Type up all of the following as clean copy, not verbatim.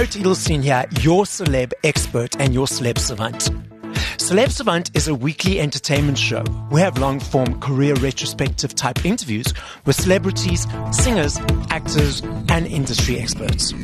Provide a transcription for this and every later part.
Garrett Edelstein here, your celeb expert and your celeb savant. Celeb Savant is a weekly entertainment show. We have long-form career retrospective type interviews with celebrities, singers, actors, and industry experts.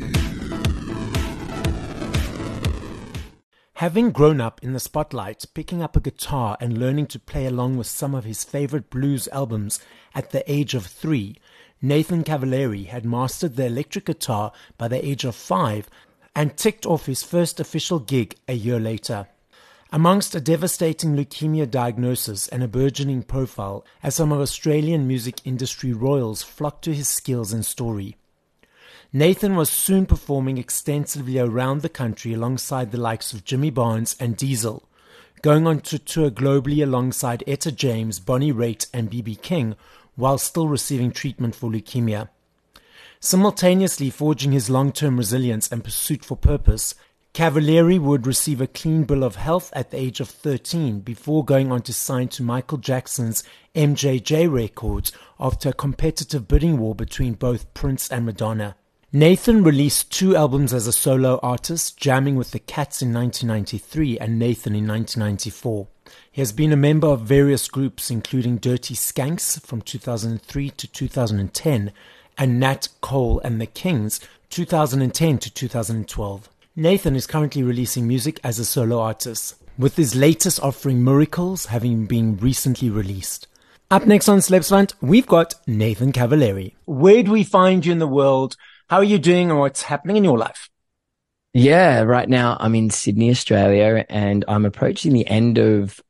Having grown up in the spotlight, picking up a guitar and learning to play along with some of his favorite blues albums at the age of 3, Nathan Cavallari had mastered the electric guitar by the age of 5 and ticked off his first official gig a year later. Amongst a devastating leukemia diagnosis and a burgeoning profile, as some of Australian music industry royals flocked to his skills and story, Nathan was soon performing extensively around the country alongside the likes of Jimmy Barnes and Diesel, going on to tour globally alongside Etta James, Bonnie Raitt and B.B. King, while still receiving treatment for leukemia. Simultaneously forging his long-term resilience and pursuit for purpose, Cavallari would receive a clean bill of health at the age of 13 before going on to sign to Michael Jackson's MJJ Records after a competitive bidding war between both Prince and Madonna. Nathan released 2 albums as a solo artist, Jamming with the Cats in 1993 and Nathan in 1994. He has been a member of various groups including Dirty Skanks from 2003 to 2010 and Nat Cole and the Kings 2010 to 2012. Nathan is currently releasing music as a solo artist, with his latest offering Miracles having been recently released. Up next on Celeb Savant, we've got Nathan Cavallari. Where do we find you in the world? How are you doing and what's happening in your life? Yeah, right now I'm in Sydney, Australia, and I'm approaching the end of,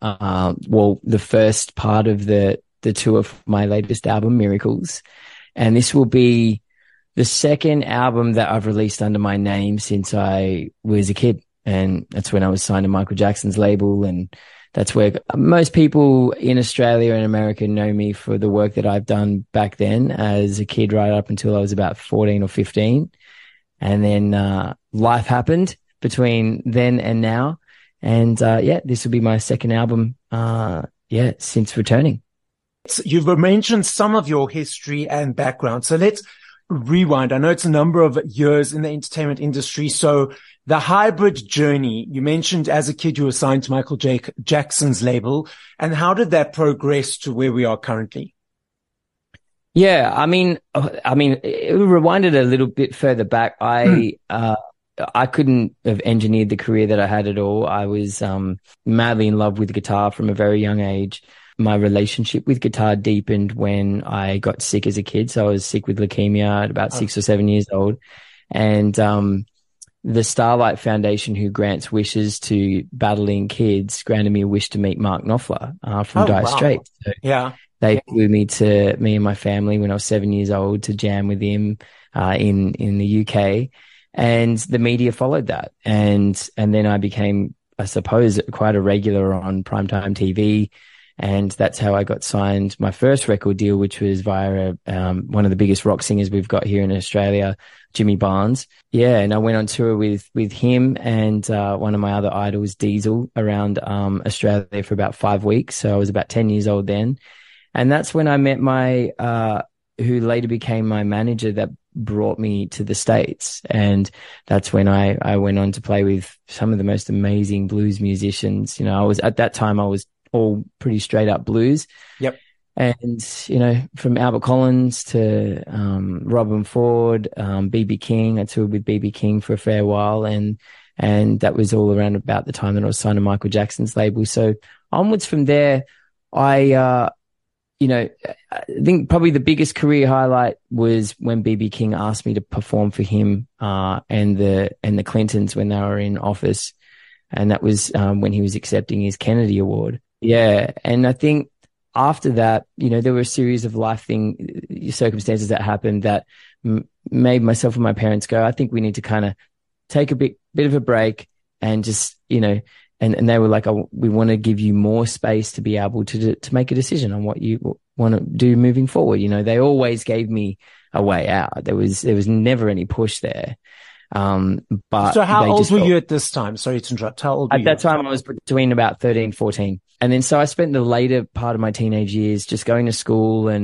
the first part of the tour of my latest album, Miracles. And this will be the second album that I've released under my name since I was a kid. And that's when I was signed to Michael Jackson's label. And that's where most people in Australia and America know me for the work that I've done back then as a kid, right up until I was about 14 or 15. And then life happened between then and now. And this will be my second album, since returning. So you've mentioned some of your history and background. So let's rewind. I know it's a number of years in the entertainment industry. So the hybrid journey, you mentioned as a kid you were signed to Michael Jackson's label. And how did that progress to where we are currently? Yeah, I mean, it rewinded a little bit further back. I couldn't have engineered the career that I had at all. I was madly in love with guitar from a very young age. My relationship with guitar deepened when I got sick as a kid. So I was sick with leukemia at about 6 or 7 years old. And the Starlight Foundation, who grants wishes to battling kids, granted me a wish to meet Mark Knopfler from Dire Straits. So they flew me and my family when I was 7 years old to jam with him in the UK. And the media followed that. And then I became, I suppose, quite a regular on primetime TV. And that's how I got signed my first record deal, which was via one of the biggest rock singers we've got here in Australia, Jimmy Barnes. Yeah, and I went on tour with him and one of my other idols, Diesel, around Australia for about 5 weeks. So I was about 10 years old then. And that's when I met who later became my manager that brought me to the States. And that's when I went on to play with some of the most amazing blues musicians. You know, at that time I was all pretty straight up blues. Yep. And, you know, from Albert Collins to Robin Ford, B.B. King. I toured with B.B. King for a fair while. And that was all around about the time that I was signed to Michael Jackson's label. So onwards from there, I think probably the biggest career highlight was when B.B. King asked me to perform for him and the Clintons when they were in office. And that was when he was accepting his Kennedy Award. Yeah. And I think after that, you know, there were a series of circumstances that happened that made myself and my parents go, I think we need to kind of take a bit of a break and just, you know, and they were like, oh, we want to give you more space to be able to make a decision on what you want to do moving forward. You know, they always gave me a way out. There was never any push there. But so how old were you at this time? Sorry to interrupt. How old were you? At that time, I was between about 13, 14. And then so I spent the later part of my teenage years just going to school and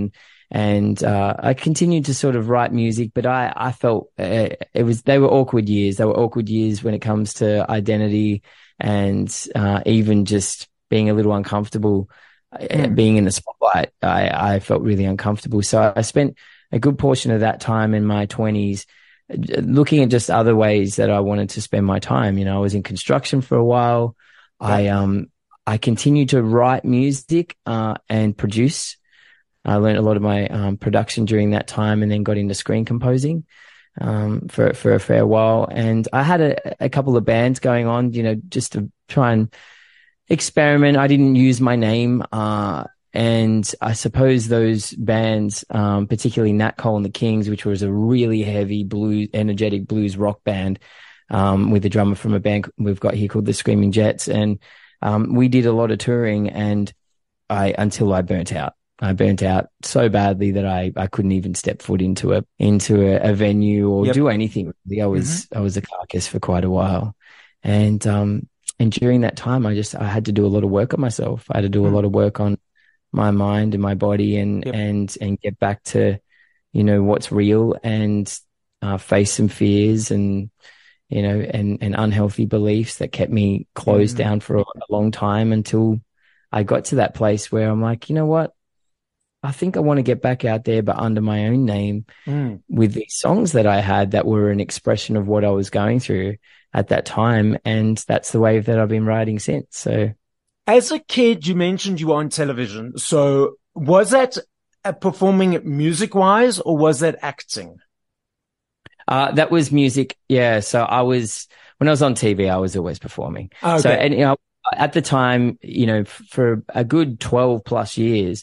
And I continued to sort of write music, but I felt they were awkward years. They were awkward years when it comes to identity and even just being a little uncomfortable being in the spotlight. I felt really uncomfortable. So I spent a good portion of that time in my 20s looking at just other ways that I wanted to spend my time. I was in construction for a while. I continued to write music and produce. I learned a lot of my production during that time, and then got into screen composing for a fair while. And I had a couple of bands going on, just to try and experiment. I didn't use my name, and I suppose those bands, particularly Nat Cole and the Kings, which was a really heavy blues, energetic blues rock band, with a drummer from a band we've got here called the Screaming Jets, and we did a lot of touring, and until I burnt out. I burnt out so badly that I couldn't even step foot into a venue or do anything really. I was a carcass for quite a while, and during that time I had to do a lot of work on myself. I had to do a lot of work on my mind and my body, and get back to what's real, and face some fears and and unhealthy beliefs that kept me closed down for a long time, until I got to that place where I'm like, you know what? I think I want to get back out there, but under my own name, with these songs that I had that were an expression of what I was going through at that time. And that's the wave that I've been riding since. So, as a kid, you mentioned you were on television. So was that performing music wise, or was that acting? That was music. Yeah. So when I was on TV, I was always performing. Okay. So, and, at the time, for a good 12 plus years,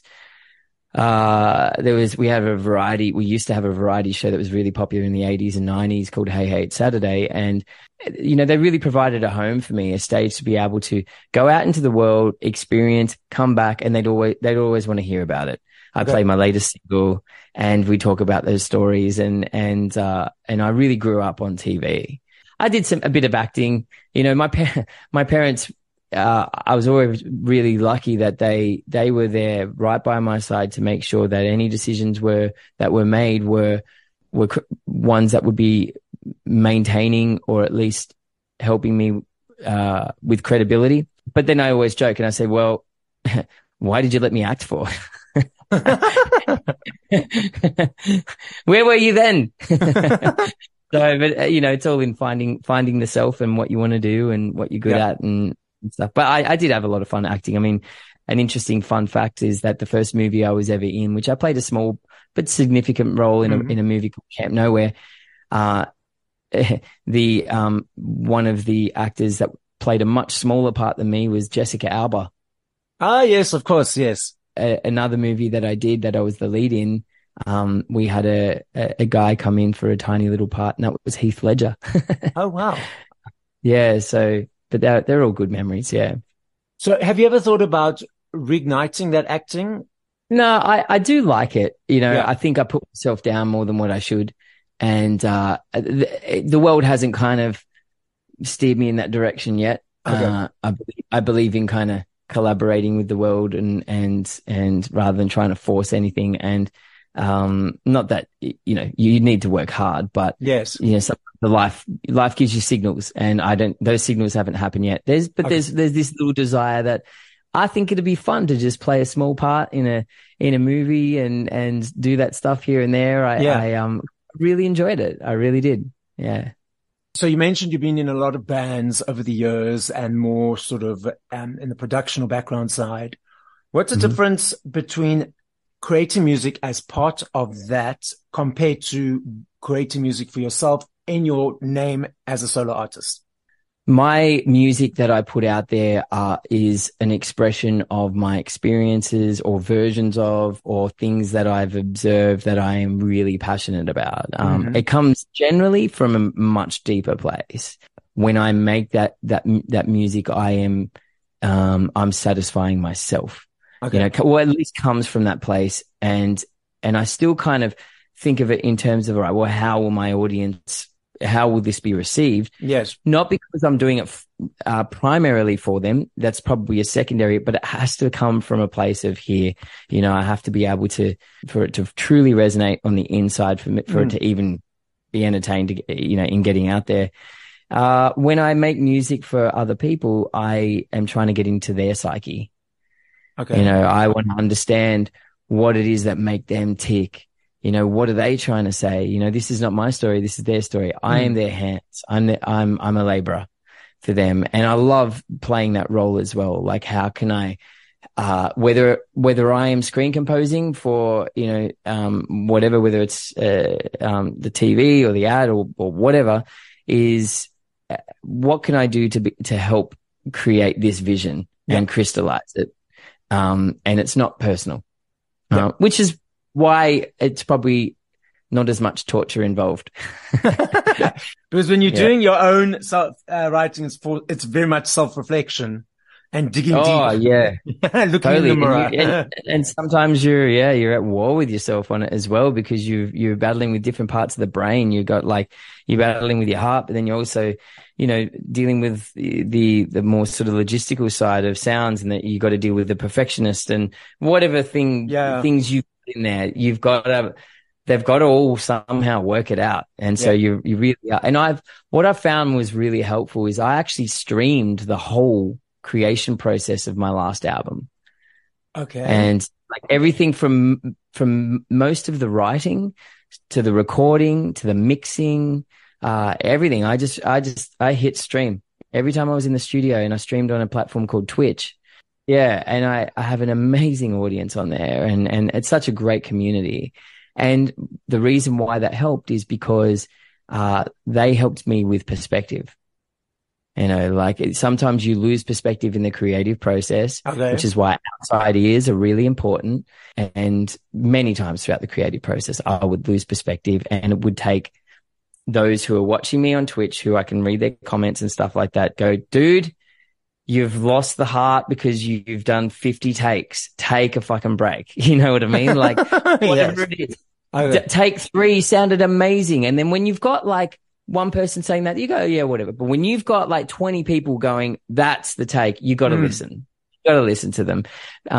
we used to have a variety show that was really popular in the 80s and 90s called Hey Hey It's Saturday. And, they really provided a home for me, a stage to be able to go out into the world, experience, come back, and they'd always want to hear about it. I play my latest single, and we talk about those stories, and I really grew up on TV. I did a bit of acting. My parents, I was always really lucky that they were there right by my side to make sure that any decisions that were made were ones that would be maintaining, or at least helping me with credibility. But then I always joke and I say, well, why did you let me act for? Where were you then? So, but it's all in finding the self and what you want to do and what you're good at and stuff. But I did have a lot of fun acting. I mean, an interesting fun fact is that the first movie I was ever in, which I played a small but significant role in a movie called Camp Nowhere, one of the actors that played a much smaller part than me was Jessica Alba. Ah, yes, of course, yes. Another movie that I did that I was the lead in, we had a guy come in for a tiny little part, and that was Heath Ledger. Oh, wow. Yeah, so, but they're all good memories, yeah. So have you ever thought about reigniting that acting? No, I do like it. I think I put myself down more than what I should. And the world hasn't kind of steered me in that direction yet. Okay. I believe in kind of collaborating with the world and rather than trying to force anything. And not that you need to work hard, but yes, the life gives you signals, and those signals haven't happened yet. There's this little desire that I think it'd be fun to just play a small part in a movie and do that stuff here and there. I really enjoyed it. I really did. Yeah. So you mentioned you've been in a lot of bands over the years and more sort of in the production or background side. What's the difference between creating music as part of that compared to creating music for yourself in your name as a solo artist? My music that I put out there is an expression of my experiences or versions of or things that I've observed that I am really passionate about. It comes generally from a much deeper place. When I make that music, I'm satisfying myself. Okay. Or at least comes from that place, and I still kind of think of it in terms of, all right, well, how will my audience how will this be received? Yes. Not because I'm doing it primarily for them. That's probably a secondary, but it has to come from a place of here. I have to be able for it to truly resonate on the inside for it to even be entertained, in getting out there. When I make music for other people, I am trying to get into their psyche. Okay. I want to understand what it is that make them tick. What are they trying to say? This is not my story. This is their story. I am their hands. I'm a laborer for them. And I love playing that role as well. Like, how can I, whether I am screen composing for, whatever, whether it's, the TV or the ad or whatever, is what can I do to help create this vision and crystallize it? And it's not personal, which is why it's probably not as much torture involved. Because when you're doing your own self writing, it's very much self-reflection and digging deep. Oh, yeah. Looking in the mirror. And sometimes you're at war with yourself on it as well, because you're battling with different parts of the brain. You're battling with your heart, but then you're also, dealing with the more sort of logistical side of sounds, and that you got to deal with the perfectionist and whatever things you put in there. They've got to all somehow work it out. And so you really are. And what I found was really helpful is I actually streamed the whole creation process of my last album. Okay. And like everything from most of the writing to the recording to the mixing, everything. I hit stream every time I was in the studio, and I streamed on a platform called Twitch. Yeah. And I have an amazing audience on there, and it's such a great community. And the reason why that helped is because, they helped me with perspective. Sometimes you lose perspective in the creative process, which is why outside ears are really important. And many times throughout the creative process, I would lose perspective, and it would take those who are watching me on Twitch, who I can read their comments and stuff like that, go, dude, you've lost the heart because you've done 50 takes. Take a fucking break. You know what I mean? Like, whatever it is. Okay. Take 3 sounded amazing. And then when you've got like one person saying that, you go, yeah, whatever. But when you've got like 20 people going, that's the take, you got to listen. You got to listen to them.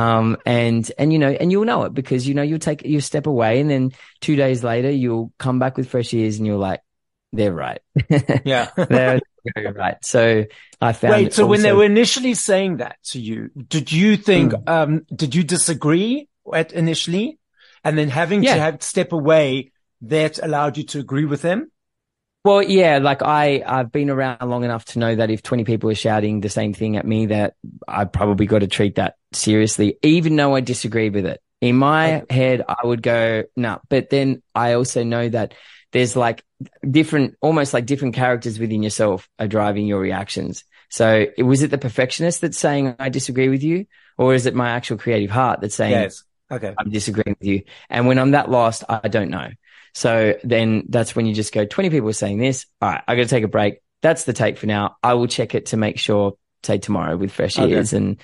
And you'll know it, because, you step away, and then 2 days later, you'll come back with fresh ears, and you're like, they're right. Yeah. They're right. So I found. Wait, so when they were initially saying that to you, did you think, did you disagree initially? And then having to step away, that allowed you to agree with them? Well, yeah, like I've been around long enough to know that if 20 people are shouting the same thing at me, that I probably got to treat that seriously, even though I disagreed with it. In my head, I would go, no. But then I also know that there's like almost like different characters within yourself are driving your reactions. So was it the perfectionist that's saying, I disagree with you? Or is it my actual creative heart that's saying, yes, okay, I'm disagreeing with you? And when I'm that lost, I don't know. So then that's when you just go, 20 people are saying this. All right, I got to take a break. That's the take for now. I will check it to make sure, say tomorrow with fresh ears. And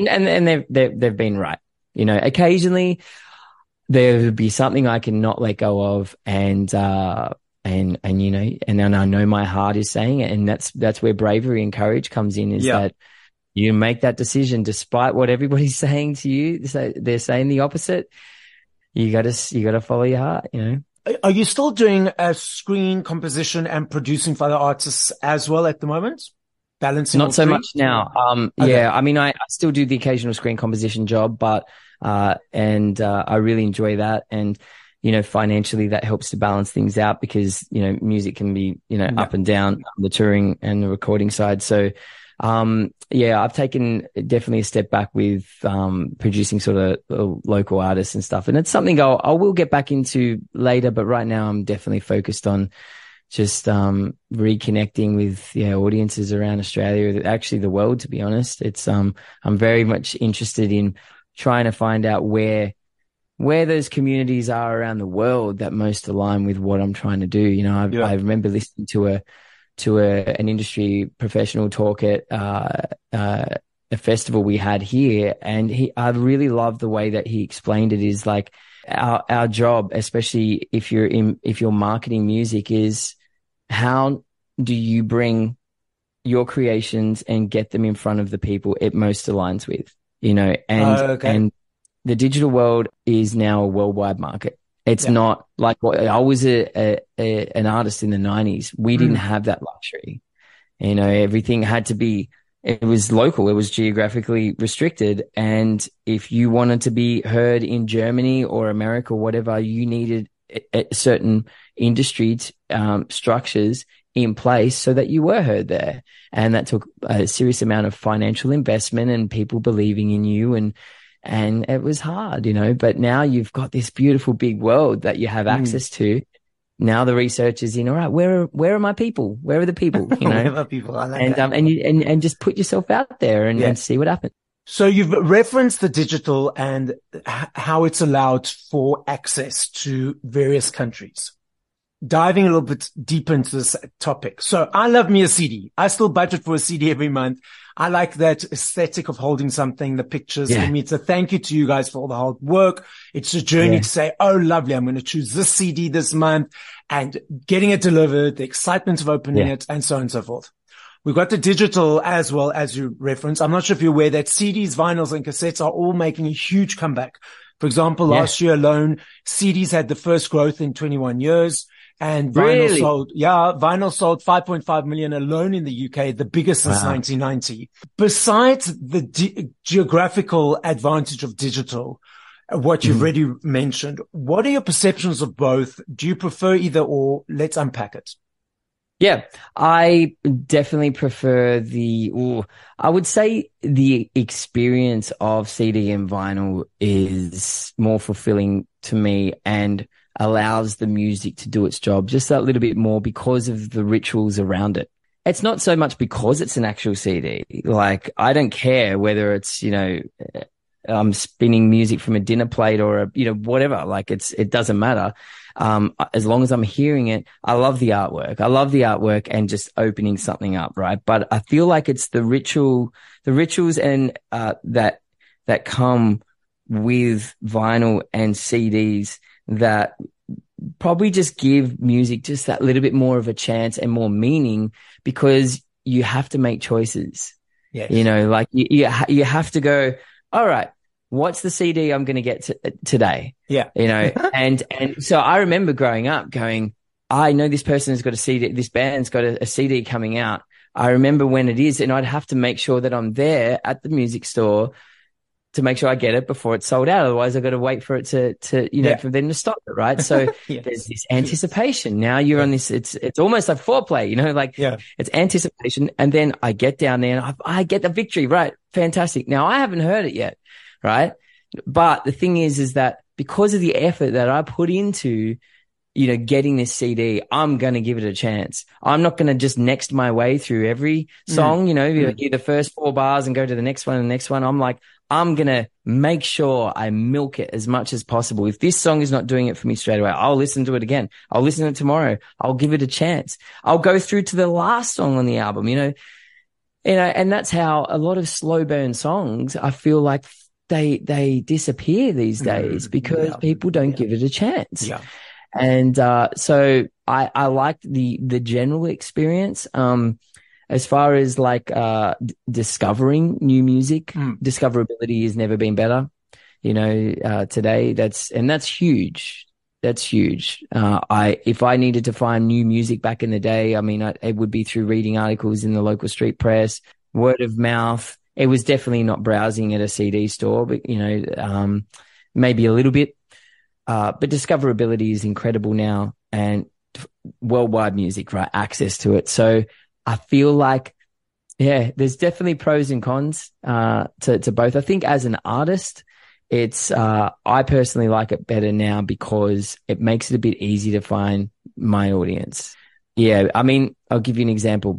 they've been right. Occasionally there would be something I cannot let go of. And then I know my heart is saying it. And that's where bravery and courage comes in, is that you make that decision despite what everybody's saying to you. So they're saying the opposite. You got to follow your heart, Are you still doing screen composition and producing for other artists as well at the moment? Balancing not so 3? much now. Okay. Yeah, I mean, I still do the occasional screen composition job, but I really enjoy that. And, financially that helps to balance things out, because, music can be, up and down, the touring and the recording side. So, I've taken definitely a step back with producing sort of local artists and stuff, and it's something I will get back into later. But right now, I'm definitely focused on just reconnecting with audiences around Australia, actually the world. To be honest, it's I'm very much interested in trying to find out where those communities are around the world that most align with what I'm trying to do. I remember listening to an industry professional talk at a festival we had here, and I really loved the way that he explained it. Is like our job, especially if you're marketing music, is how do you bring your creations and get them in front of the people it most aligns with, Okay. and the digital world is now a worldwide market. It's Yeah. not like I was an artist in the 90s. We didn't have that luxury. Everything had to be, it was local. It was geographically restricted. And if you wanted to be heard in Germany or America or whatever, you needed certain industry structures in place so that you were heard there. And that took a serious amount of financial investment and people believing in you. And it was hard, but now you've got this beautiful big world that you have access to. Now the research is all right, where are my people? Where are the people? Where are my people? I like and, that. and just put yourself out there and see what happens. So you've referenced the digital and how it's allowed for access to various countries. Diving a little bit deeper into this topic. So I love me a CD. I still budget for a CD every month. I like that aesthetic of holding something, the pictures. For me, it's a thank you to you guys for all the hard work. It's a journey to say, oh, lovely, I'm going to choose this CD this month and getting it delivered, the excitement of opening it, and so on and so forth. We've got the digital as well, as you referenced. I'm not sure if you're aware that CDs, vinyls, and cassettes are all making a huge comeback. For example, last year alone, CDs had the first growth in 21 years. And vinyl sold 5.5 million alone in the UK, the biggest since 1990. Besides the geographical advantage of digital, what you've already mentioned, what are your perceptions of both? Do you prefer either or? Let's unpack it. Yeah, I definitely prefer I would say the experience of CD and vinyl is more fulfilling to me and allows the music to do its job just that little bit more because of the rituals around it. It's not so much because it's an actual CD. Like, I don't care whether it's, I'm spinning music from a dinner plate or whatever. Like, it doesn't matter. As long as I'm hearing it, I love the artwork. I love the artwork and just opening something up, right? But I feel like it's the rituals and, that come with vinyl and CDs that probably just give music just that little bit more of a chance and more meaning because you have to make choices. Yes. Like you have to go, all right, what's the CD I'm going to get today? Yeah. And so I remember growing up going, I know this person has got a CD, this band's got a CD coming out. I remember when it is, and I'd have to make sure that I'm there at the music store to make sure I get it before it's sold out. Otherwise, I've got to wait for it to for them to stop it, right? So there's this anticipation. Now you're on this, it's almost like foreplay, it's anticipation. And then I get down there and I get the victory, right? Fantastic. Now I haven't heard it yet, right? But the thing is that because of the effort that I put into, getting this CD, I'm going to give it a chance. I'm not going to just next my way through every song, hear the first 4 bars and go to the next one and the next one. I'm like, I'm going to make sure I milk it as much as possible. If this song is not doing it for me straight away, I'll listen to it again. I'll listen to it tomorrow. I'll give it a chance. I'll go through to the last song on the album, and that's how a lot of slow burn songs, I feel like they disappear these days because people don't give it a chance. Yeah. And, so I liked the general experience. As far as discovering new music, discoverability has never been better. Today that's huge. That's huge. If I needed to find new music back in the day, I mean, it would be through reading articles in the local street press, word of mouth. It was definitely not browsing at a CD store, but maybe a little bit. But discoverability is incredible now, and worldwide music, right? Access to it. So I feel like, there's definitely pros and cons, to both. I think as an artist, I personally like it better now because it makes it a bit easier to find my audience. Yeah. I mean, I'll give you an example.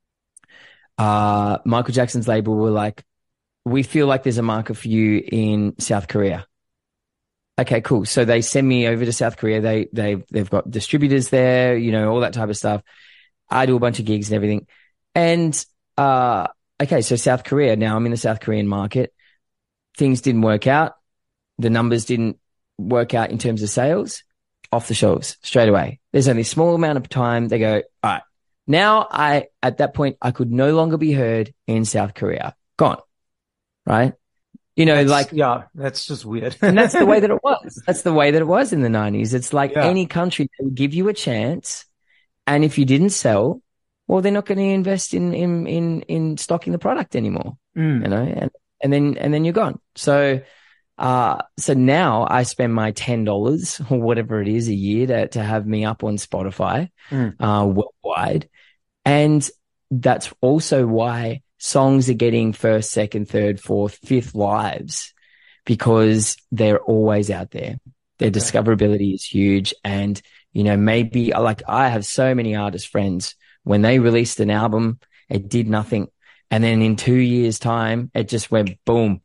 Michael Jackson's label were like, we feel like there's a market for you in South Korea. Okay, cool. So they send me over to South Korea. They've got distributors there, all that type of stuff. I do a bunch of gigs and everything. And, okay, so South Korea, now I'm in the South Korean market. Things didn't work out. The numbers didn't work out in terms of sales. off the shelves straight away. There's only a small amount of time. They go, all right. Now at that point, I could no longer be heard in South Korea. Gone. Right. That's just weird. And that's the way that it was. That's the way that it was in the 90s. It's like any country will give you a chance. And if you didn't sell, well, they're not going to invest in stocking the product anymore, and then you're gone. So now I spend my $10 or whatever it is a year to have me up on Spotify, worldwide. And that's also why songs are getting first, second, third, fourth, fifth lives, because they're always out there. Their discoverability is huge. And, maybe like I have so many artist friends, when they released an album, it did nothing. And then in 2 years' time, it just went boom,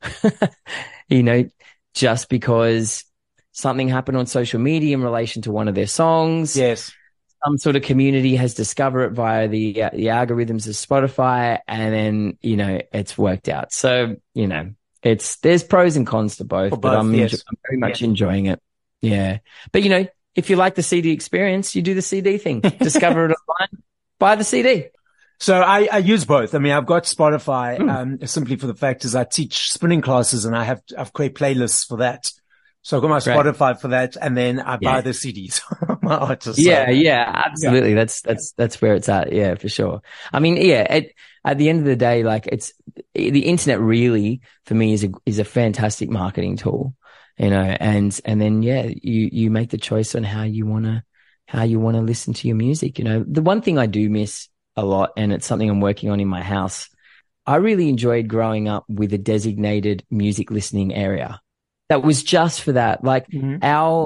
just because something happened on social media in relation to one of their songs. Yes. Some sort of community has discovered it via the algorithms of Spotify, and then, it's worked out. So, there's pros and cons to both, but I'm very much enjoying it. Yeah. But, if you like the CD experience, you do the CD thing, discover it online, buy the CD. So I use both. I mean, I've got Spotify, simply for the fact is I teach spinning classes and I've created playlists for that. So I've got my Spotify for that, and then I buy the CDs. My artists. Absolutely. Yeah. That's where it's at. Yeah, for sure. I mean, at the end of the day, like the internet really for me is a fantastic marketing tool, and then, you make the choice on how you want to listen to your music. The one thing I do miss a lot, and it's something I'm working on in my house, I really enjoyed growing up with a designated music listening area that was just for that. Like our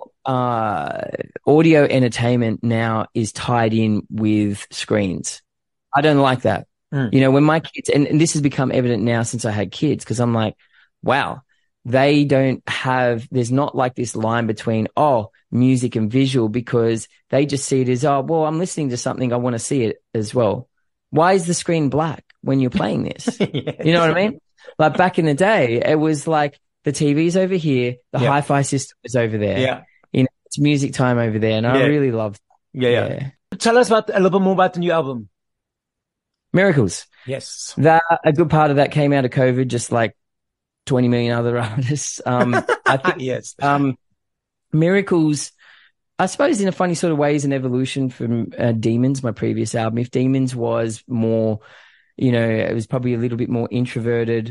audio entertainment now is tied in with screens. I don't like that. When my kids, and this has become evident now since I had kids, because I'm like, wow, there's not like this line between, music and visual, because they just see it as, I'm listening to something, I want to see it as well. Why is the screen black when you're playing this? You know what I mean? Like back in the day, it was like the TV's over here, the hi-fi system is over there. Yeah. It's music time over there, and I really love that. Yeah. Tell us a little bit more about the new album. Miracles. Yes. A good part of that came out of COVID, just like 20 million other artists. I think, yes. Miracles, I suppose in a funny sort of way, is an evolution from Demons, my previous album. If Demons was more, it was probably a little bit more introverted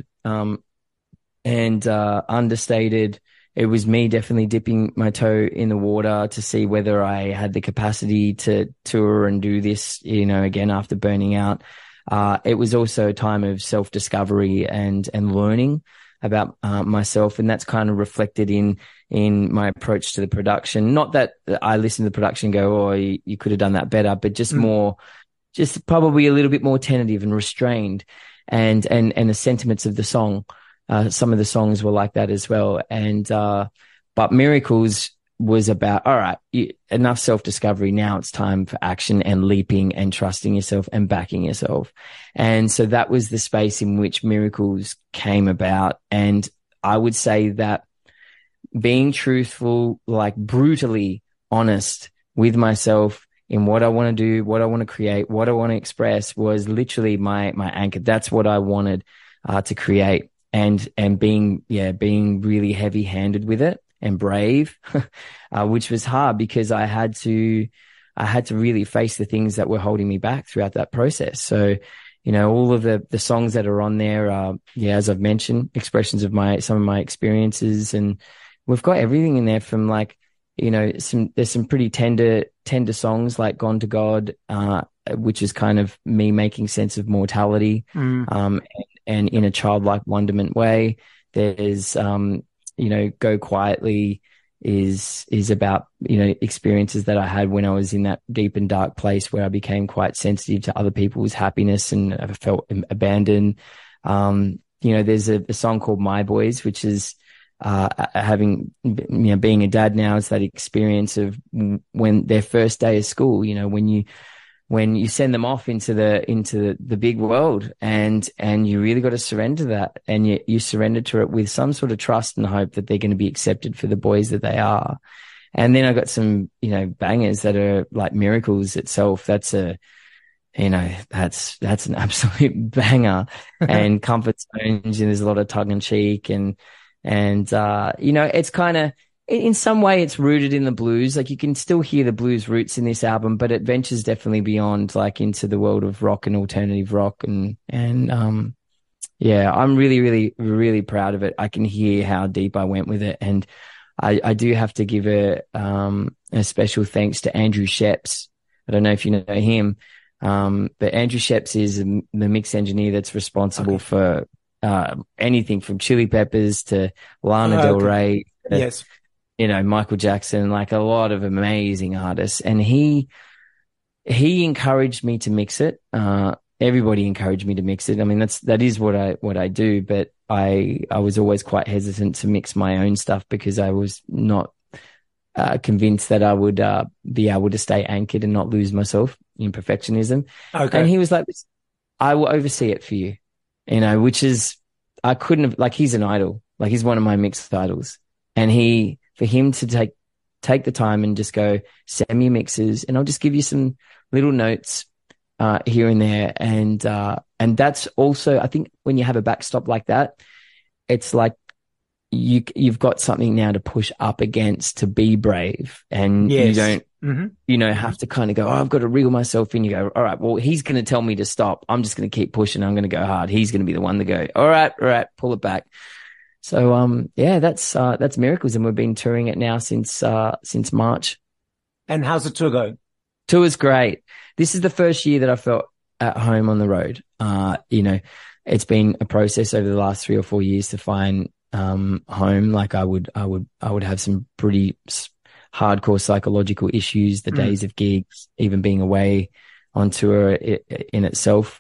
and understated. It was me definitely dipping my toe in the water to see whether I had the capacity to tour and do this, again, after burning out. It was also a time of self-discovery and learning about myself, and that's kind of reflected in my approach to the production. Not that I listen to the production and go, you could have done that better, but just probably a little bit more tentative and restrained, and the sentiments of the song. Some of the songs were like that as well. But Miracles was about, all right, enough self-discovery. Now it's time for action and leaping and trusting yourself and backing yourself. And so that was the space in which Miracles came about. And I would say that being truthful, like brutally honest with myself in what I want to do, what I want to create, what I want to express, was literally my anchor. That's what I wanted to create. And being really heavy handed with it and brave, which was hard because I had to really face the things that were holding me back throughout that process. So, all of the songs that are on there are, as I've mentioned, expressions of some of my experiences, and we've got everything in there from like, there's some pretty tender songs like Gone to God, which is kind of me making sense of mortality, and in a childlike wonderment way. There's, Go Quietly is about, experiences that I had when I was in that deep and dark place where I became quite sensitive to other people's happiness and I felt abandoned. There's a song called My Boys, which is, being a dad now, is that experience of when their first day of school, when you send them off into the big world, and you really got to surrender to that, and you surrender to it with some sort of trust and hope that they're going to be accepted for the boys that they are. And then I got some, bangers that are like Miracles itself. That's that's an absolute banger. And Comfort Zones, and there's a lot of tongue in cheek and it's kind of, in some way it's rooted in the blues. Like you can still hear the blues roots in this album, but it ventures definitely beyond, like into the world of rock and alternative rock. Yeah, I'm really, really, really proud of it. I can hear how deep I went with it. And I do have to give a special thanks to Andrew Sheps. I don't know if you know him, but Andrew Sheps is the mix engineer that's responsible for anything from Chili Peppers to Lana Del Rey, yes, Michael Jackson, like a lot of amazing artists. And he encouraged me to mix it. Everybody encouraged me to mix it. I mean, that is what I do, but I was always quite hesitant to mix my own stuff because I was not convinced that I would be able to stay anchored and not lose myself in perfectionism. Okay. And he was like, I will oversee it for you, which is, I couldn't have, like, he's an idol, like he's one of my mixed idols. And for him to take the time and just go, send me mixes and I'll just give you some little notes here and there. And that's also, I think when you have a backstop like that, it's like you've got something now to push up against, to be brave. And you don't, have to kind of go, I've got to reel myself in. You go, all right, well, he's going to tell me to stop. I'm just going to keep pushing. I'm going to go hard. He's going to be the one to go, all right, pull it back. So, that's Miracles. And we've been touring it now since March. And how's the tour going? Tour's great. This is the first year that I felt at home on the road. It's been a process over the last 3 or 4 years to find home. Like I would have some pretty hardcore psychological issues, the days of gigs, even being away on tour in itself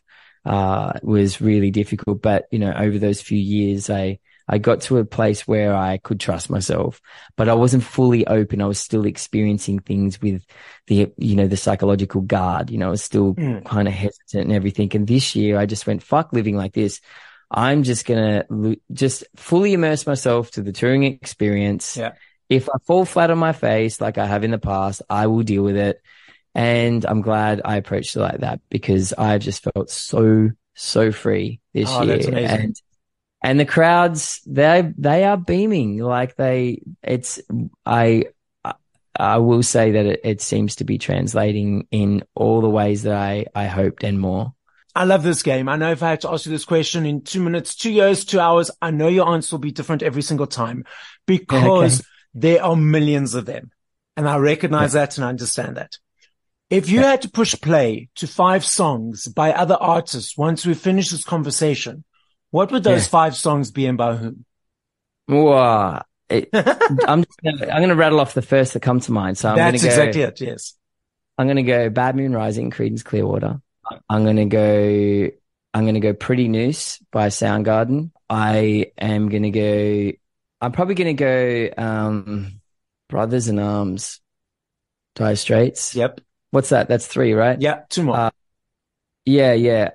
was really difficult. But over those few years, I got to a place where I could trust myself, but I wasn't fully open. I was still experiencing things with the psychological guard. I was still kind of hesitant and everything. And this year I just went, fuck living like this. I'm just going to just fully immerse myself to the touring experience. Yeah. If I fall flat on my face, like I have in the past, I will deal with it. And I'm glad I approached it like that because I've just felt so free this year. That's amazing. And the crowds, they are beaming. Like I will say that it seems to be translating in all the ways that I hoped and more. I love this game. I know if I had to ask you this question in 2 minutes, 2 years, 2 hours, I know your answer will be different every single time because there are millions of them. And I recognize that and I understand that. If you had to push play to 5 songs by other artists once we finish this conversation, what would those 5 songs be and by whom? Wow. I'm going to rattle off the first that come to mind. So That's exactly it. Yes. I'm going to go Bad Moon Rising, Creedence Clearwater. I'm going to go Pretty Noose by Soundgarden. I'm probably going to go Brothers in Arms, Dire Straits. Yep. What's that? That's 3, right? Yeah, 2 more. Yeah.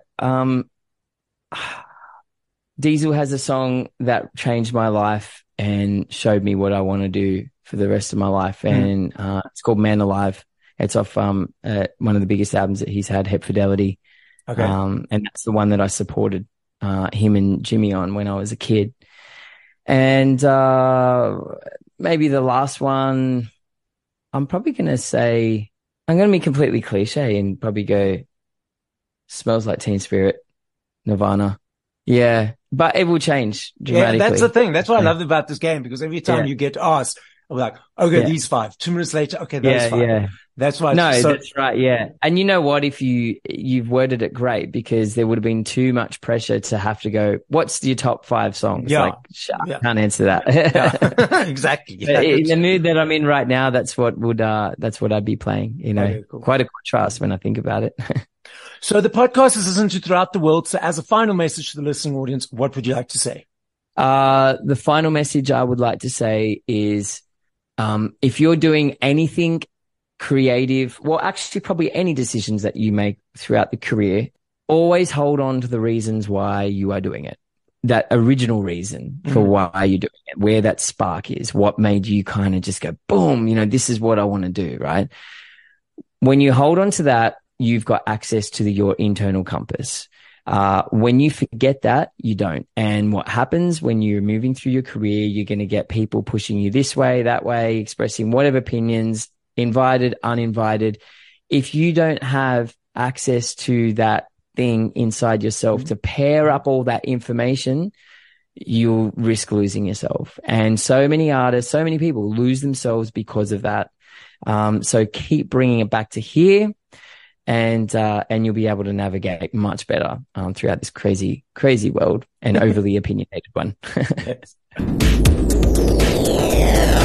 Diesel has a song that changed my life and showed me what I want to do for the rest of my life. And it's called Man Alive. It's off one of the biggest albums that he's had, Hep Fidelity. Okay. And that's the one that I supported him and Jimmy on when I was a kid. And maybe the last one, I'm probably going to say, I'm going to be completely cliche and probably go Smells Like Teen Spirit, Nirvana. Yeah, but it will change dramatically. Yeah, that's the thing. That's what I love about this game because every time you get asked, I'm like, okay, these 5. 2 minutes later, okay, those 5. Yeah. That's why. No, that's right. Yeah. And you know what? If you've worded it great because there would have been too much pressure to have to go, what's your top 5 songs? Yeah. I can't answer that. Exactly. In the mood that I'm in right now, that's what I'd be playing, okay, cool. Quite a contrast when I think about it. So the podcast is listened to throughout the world. So as a final message to the listening audience, what would you like to say? The final message I would like to say is, if you're doing anything creative, well, actually probably any decisions that you make throughout the career, always hold on to the reasons why you are doing it. that original reason for why you're doing it, where that spark is, what made you kind of just go, boom, this is what I want to do, right? When you hold on to that, you've got access to your internal compass. When you forget that, you don't. And what happens when you're moving through your career, you're going to get people pushing you this way, that way, expressing whatever opinions, invited, uninvited. If you don't have access to that thing inside yourself to pair up all that information, you'll risk losing yourself. And so many artists, so many people lose themselves because of that. So keep bringing it back to here, and you'll be able to navigate much better throughout this crazy, crazy world and overly opinionated one.